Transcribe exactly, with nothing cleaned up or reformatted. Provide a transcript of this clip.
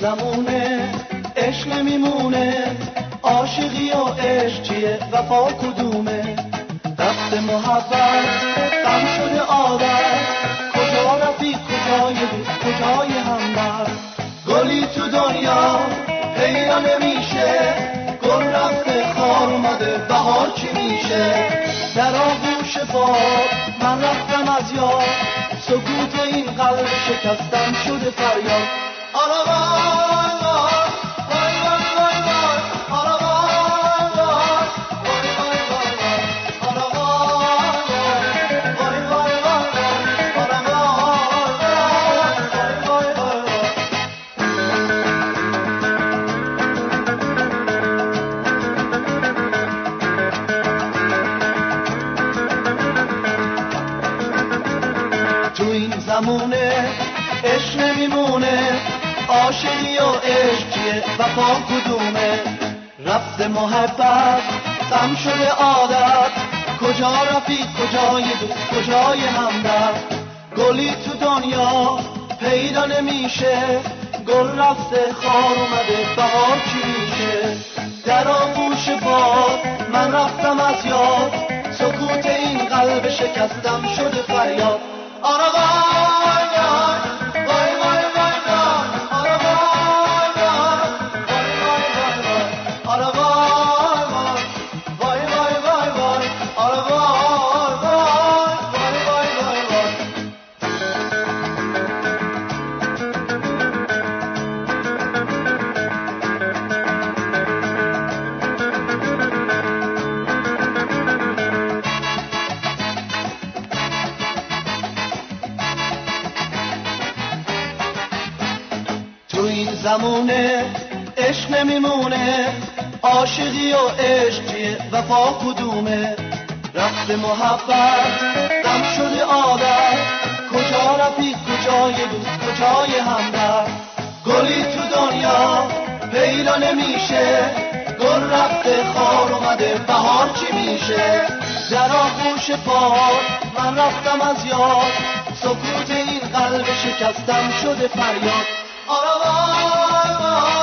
زمونه عشق نمیمونه، عاشقی و عشق چیه وفا کدومه؟ رفت محبت غم شده عادت، کجا رفی کجای بود کجای همبر؟ گلی تو دنیا پیدا نمیشه، گل رفته خار اومده بهار چی میشه؟ در آغوش باد من رفتم از یاد، سکوت این قلب شکستم شده فریاد. آره وای وای وای وای وای آره وای وای وای وای وای آره وای وای وای وای آره وای وای وای تو این زمونه عشق نمیمونه، عاشقی و عشق چیه وفا کدومه؟ رفت محبت غم شده عادت، کجا رفی کجای دوست کجای همدرد؟ گلی تو دنیا پیدا نمیشه، گل رفته خار اومده بهار چی میشه؟ در آغوش باد من رفتم از یاد، سکوت این قلب شکستم شده فریاد. آره وای وای وای وای وای آره وای وای آره وای وای وای وای وای آره وای وای وای وای وای. تو این زمونه عشق نمیمونه، عاشقی و عشق چیه وفا کدومه؟ رفت محبت غم شده عادت، کجا رفی کجای دوست کجای همدرد؟ گلی تو دنیا پیدا نمیشه، گل رفته خار اومده بهار چی میشه؟ در آغوش باد من رفتم از یاد، سکوت این قلب شکستم شده فریاد. آره وای وای